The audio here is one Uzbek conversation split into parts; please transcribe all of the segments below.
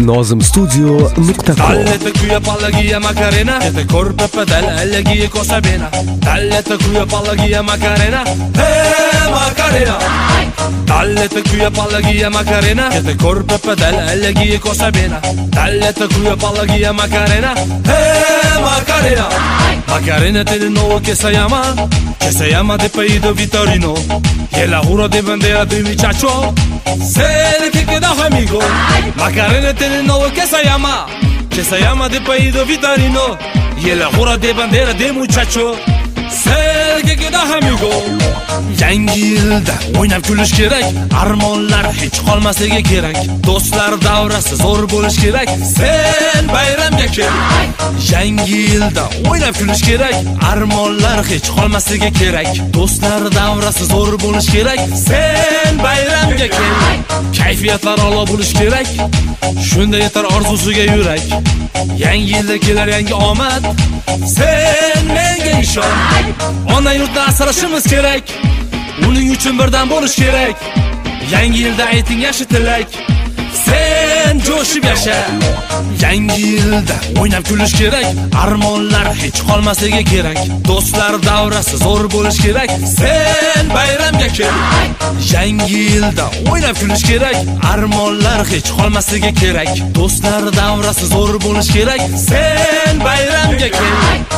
nozimstudio.com. Dall'etta qui a Pallaghi Macarena, che te corpe pedale e leghi e cosa bene. Dall'etta qui a Pallaghi Macarena, Macarena. Dall'etta qui a Pallaghi Macarena, che te corpe pedale e leghi e cosa bene. Dall'etta qui a Pallaghi Macarena, Macarena. Macarena tiene nuovo che si llama de pedido Vitorino. Y el juro de bandera de muchacho, sé que queda amigo. Macarena tiene nuevo que se llama de pedido Vitorino. Y el juro de bandera de muchacho, sé que queda amigo. Yangi yilda o'ynab kulish kerak, armonlar hech qolmasligi kerak. Do'stlar davrasi zo'r bo'lish kerak, sen bayramga kel. Yangi yilda o'ynab kulish kerak, armonlar hech qolmasligi kerak. Do'stlar davrasi zo'r bo'lish kerak, sen bayramga kel. Kayfiyatlar a'lo bo'lish kerak, shunda yetar orzusiga yurak. Yangi yilda kelar yangi omad, sen menga ishon. Ona yurtni asrashimiz kerak, uning uchun birdan bo'lish kerak. Yangi yilda ayting yaxshi tilak, sen jo'shib yasha. Yangi yilda o'ynab kulish kerak, armonlar hech qolmasligi kerak. Do'stlar davrasi zo'r bo'lish kerak, sen bayramga kel. Yangi yilda o'ynab kulish kerak, armonlar hech qolmasligi kerak. Do'stlar davrasi zo'r bo'lish kerak, sen bayramga kel.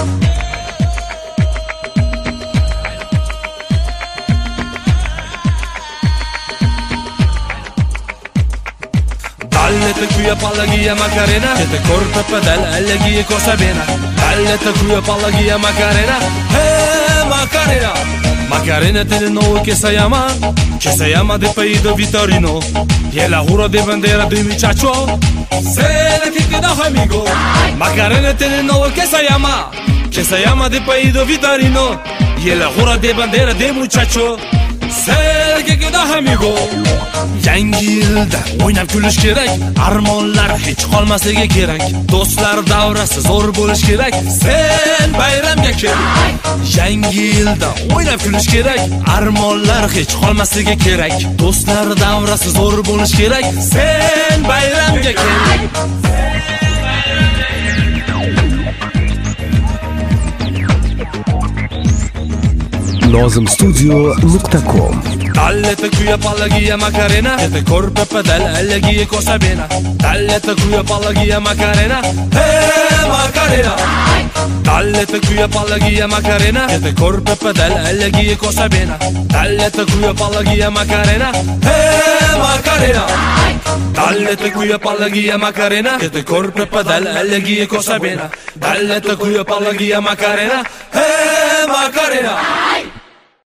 Dall'etta qui a Pallaghi Macarena, che te corpe pedale e leghi e cosa bene. Dall'etta qui a Pallaghi Macarena, Macarena. Macarena tiene nuovo que se llama de pedido Vitorino. Y el juro de bandera de muchacho, sé que queda amigo. Macarena tiene nuevo que se llama de pedido Vitorino. Y el juro de bandera de muchacho, sé que queda amigo. Yangi yilda o'ynab kulish kerak, armonlar hech qolmasligi kerak. Do'stlar davrasi zo'r bo'lish kerak, sen bayramga kel. Yangi yilda o'ynab kulish kerak, armonlar hech qolmasligi kerak. Do'stlar davrasi zo'r bo'lish kerak, sen bayramga kel. nozimstudio.com. Dall'etta qui a Pallaghi Macarena, che te corpe pedale e leghi e cosa bene. Dall'etta qui a Pallaghi Macarena, Macarena. Dall'etta qui a Pallaghi Macarena, che te corpe pedale e leghi e cosa bene. Dall'etta qui a Pallaghi Macarena, Macarena. Dall'etta qui a Pallaghi Macarena, che te corpe pedale e leghi e cosa bene. Dall'etta qui a Pallaghi Macarena, Macarena.